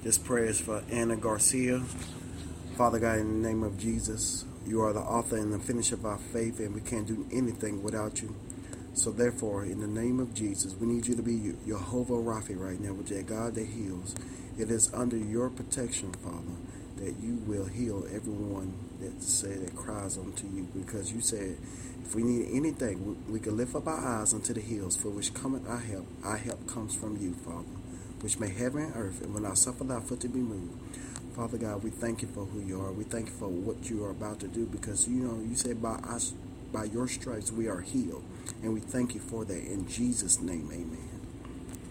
This prayer is for Anna Garcia. Father God, in the name of Jesus, you are the author and the finisher of our faith, and we can't do anything without you. So therefore, in the name of Jesus, we need you to be Jehovah Rapha right now, with that God that heals. It is under your protection, Father, that you will heal everyone that cries unto you, because you said if we need anything, we can lift up our eyes unto the hills, for which cometh our help. Our help comes from you, Father, which made heaven and earth, and will not suffer thy foot to be moved. Father God, we thank you for who you are. We thank you for what you are about to do, because you said by your stripes we are healed, and we thank you for that. In Jesus' name, amen.